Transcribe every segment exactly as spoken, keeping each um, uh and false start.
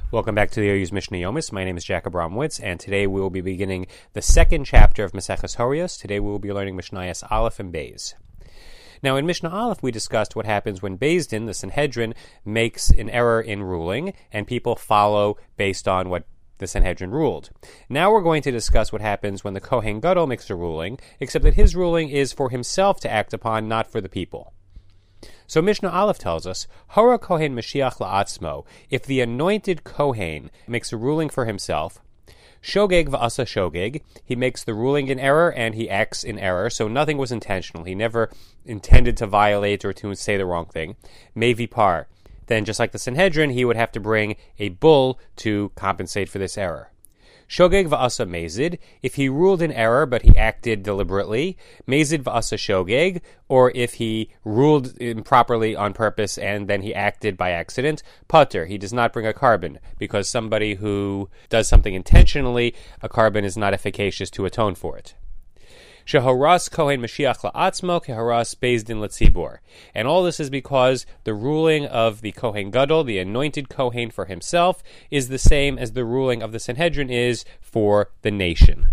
Welcome back to the O U's Mishnah Yomis. My name is Jack Abramowitz, and today we will be beginning the second chapter of Maseches Horayos. Today we will be learning Mishnayos Aleph and Beis. Now, in Mishnah Aleph, we discussed what happens when Beis Din, the Sanhedrin, makes an error in ruling, and people follow based on what the Sanhedrin ruled. Now we're going to discuss what happens when the Kohen Gadol makes a ruling, except that his ruling is for himself to act upon, not for the people. So Mishnah Aleph tells us, Hora Kohen Mashiach La'atzmo, if the anointed Kohen makes a ruling for himself, Shogeg V'asa Shogeg, he makes the ruling in error and he acts in error, so nothing was intentional. He never intended to violate or to say the wrong thing. Mevi Par, then just like the Sanhedrin, he would have to bring a bull to compensate for this error. Shogeg v'asa mezid, if he ruled in error but he acted deliberately, mezid v'asa shogeg, or if he ruled improperly on purpose and then he acted by accident, pater, he does not bring a carbon, because somebody who does something intentionally, a carbon is not efficacious to atone for it. Shehoras Kohen Mashiach La'atzmo Kehoras Beis Din L'tzibor. And all this is because the ruling of the Kohen Gadol, the anointed Kohen for himself, is the same as the ruling of the Sanhedrin is for the nation.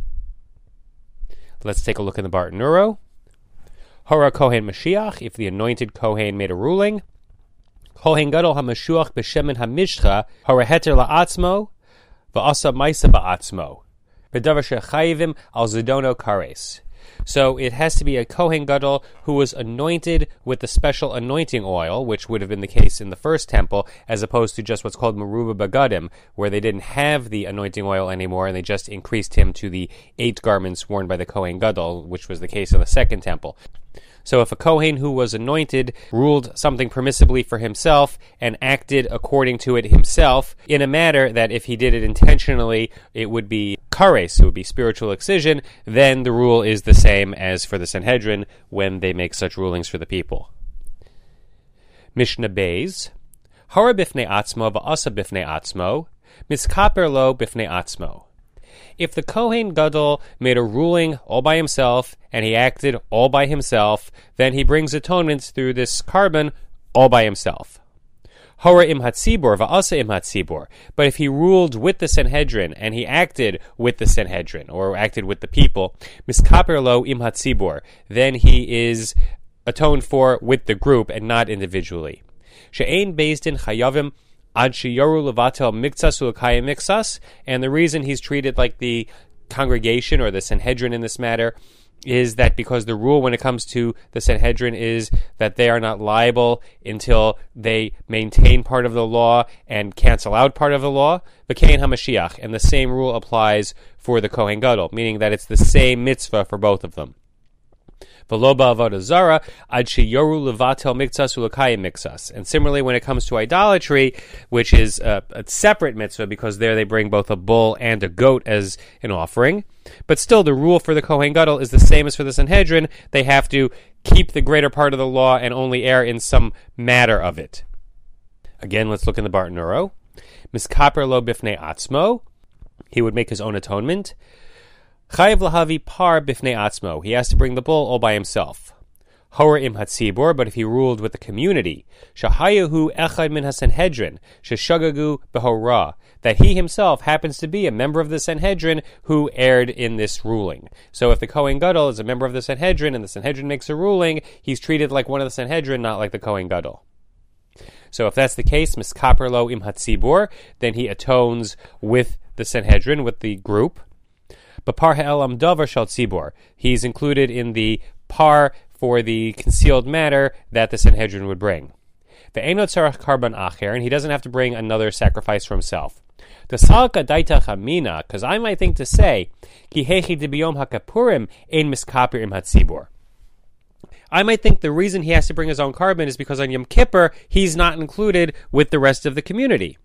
Let's take a look in the Barton Neuro. Hora Kohen Mashiach, if the anointed Kohen made a ruling, Kohen Gadol HaMashuach B'Shemen HaMishcha Hora Heter La'atzmo V'asa Maisa Ba'atzmo B'davar Shechayivim Al Zidono Kares. So it has to be a Kohen Gadol who was anointed with the special anointing oil, which would have been the case in the first temple, as opposed to just what's called Meruba Bagadim, where they didn't have the anointing oil anymore, and they just increased him to the eight garments worn by the Kohen Gadol, which was the case in the second temple. So if a Kohen who was anointed ruled something permissibly for himself and acted according to it himself in a manner that if he did it intentionally, it would be kares, it would be spiritual excision, then the rule is the same as for the Sanhedrin when they make such rulings for the people. Mishnah Beis, Hara bifnei atzmo va'asa bifnei atzmo, miskaper lo bifnei atzmo. If the Kohen Gadol made a ruling all by himself and he acted all by himself, then he brings atonement through this carbon all by himself. Hora im hatzibor va'asa im hatzibor. But if he ruled with the Sanhedrin and he acted with the Sanhedrin or acted with the people, miskaper lo im hatzibor, then he is atoned for with the group and not individually. She'ein beis din chayavim Ad sheyoru levatel miktsas ulakayim miksas, and the reason he's treated like the congregation or the Sanhedrin in this matter is that because the rule when it comes to the Sanhedrin is that they are not liable until they maintain part of the law and cancel out part of the law, v'kein hamashiach, and the same rule applies for the Kohen Gadol, meaning that it's the same mitzvah for both of them. V'lo ba'avodah zara ad sheyoru levatel miktsas ulakayim miksas. And similarly, when it comes to idolatry, which is a, a separate mitzvah because there they bring both a bull and a goat as an offering, but still the rule for the Kohen Gadol is the same as for the Sanhedrin. They have to keep the greater part of the law and only err in some matter of it. Again, let's look in the Barton Neuro. Miskaper lo bifnei atzmo. He would make his own atonement. Chayiv lahavi par bifnei atzmo. He has to bring the bull all by himself. Hora im hatzibor, but if he ruled with the community, shahayahu echad min hasanhedrin, sheshagagu behora, that he himself happens to be a member of the Sanhedrin who erred in this ruling. So if the Kohen Gadol is a member of the Sanhedrin and the Sanhedrin makes a ruling, he's treated like one of the Sanhedrin, not like the Kohen Gadol. So if that's the case, miskaper lo im hatzibor, then he atones with the Sanhedrin, with the group. But par ha'elam davar shal tzibor, he's included in the par for the concealed matter that the Sanhedrin would bring. Ve'eno tzarach karban acher, and he doesn't have to bring another sacrifice for himself. T'salka daita chamina, because I might think to say, ki hechi debiyom hakapurim ein miskaper im hatzibor. I might think the reason he has to bring his own carbon is because on Yom Kippur he's not included with the rest of the community.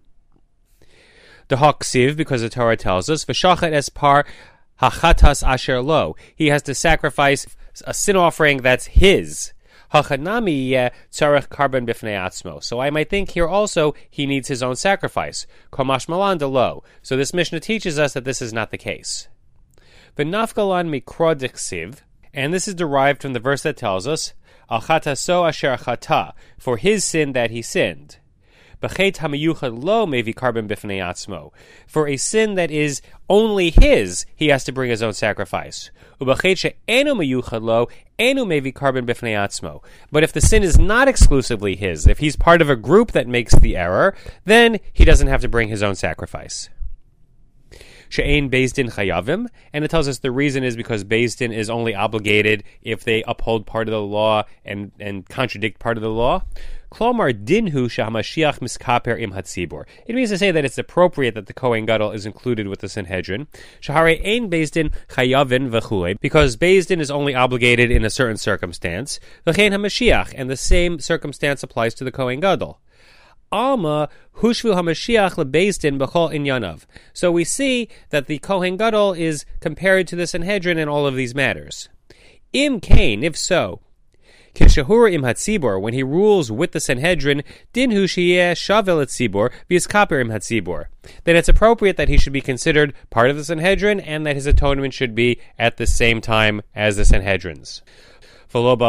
The haksiv, because the Torah tells us, v'shachat es par hachatas asher lo. He has to sacrifice a sin offering that's his. Hachanami tzarech karban bifnei atzmo. So I might think here also he needs his own sacrifice. Komash malan de lo. So this Mishnah teaches us that this is not the case. V'nafgalan mikro diksiv, and this is derived from the verse that tells us, al chataso asher chata, for his sin that he sinned. B'chet hamayuchad lo mevi karban b'fnei atzmo. For a sin that is only his, he has to bring his own sacrifice. U'b'chet she'enu mayuchad lo, enu mevi karban b'fnei atzmo. But if the sin is not exclusively his, if he's part of a group that makes the error, then he doesn't have to bring his own sacrifice. She'ein Beis Din chayavim, and it tells us the reason is because Beis Din is only obligated if they uphold part of the law and, and contradict part of the law. Klomar dinhu shahamashiach miskaper im hatzibor. It means to say that it's appropriate that the Kohen Gadol is included with the Sanhedrin. Shahare ein Beis Din chayavin v'chulei, because Beis Din is only obligated in a certain circumstance. V'chein hamashiach, and the same circumstance applies to the Kohen Gadol. Alma hushvu hamashiach lebeis din b'chol inyanav. So we see that the Kohen Gadol is compared to the Sanhedrin in all of these matters. Im kain, if so, kishahur im hatzibor, when he rules with the Sanhedrin, dinhu sheyeh shavel etzibor v'yiskaper im hatzibor, then it's appropriate that he should be considered part of the Sanhedrin and that his atonement should be at the same time as the Sanhedrin's. And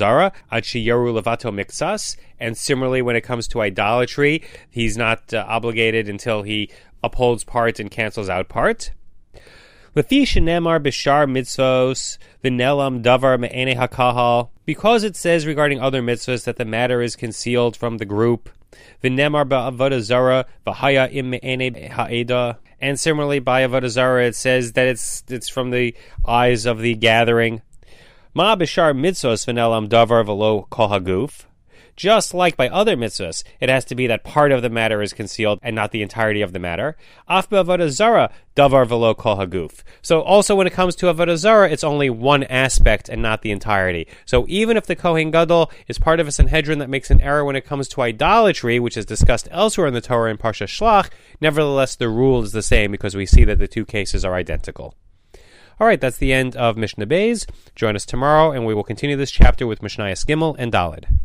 similarly, when it comes to idolatry, he's not uh, obligated until he upholds part and cancels out part. Because it says regarding other mitzvahs that the matter is concealed from the group. And similarly, by Avodah Zarah, it says that it's it's from the eyes of the gathering. Ma b'shar mitzvos v'nelam davar v'lo kol haguf. Just like by other mitzvahs, it has to be that part of the matter is concealed and not the entirety of the matter. Af b'avodah zara davar v'lo kol haguf. So also when it comes to avodah zara, it's only one aspect and not the entirety. So even if the Kohen Gadol is part of a Sanhedrin that makes an error when it comes to idolatry, which is discussed elsewhere in the Torah in Parsha Shlach, nevertheless the rule is the same because we see that the two cases are identical. All right, that's the end of Mishnah Beis. Join us tomorrow, and we will continue this chapter with Mishnayos Gimel and Daled.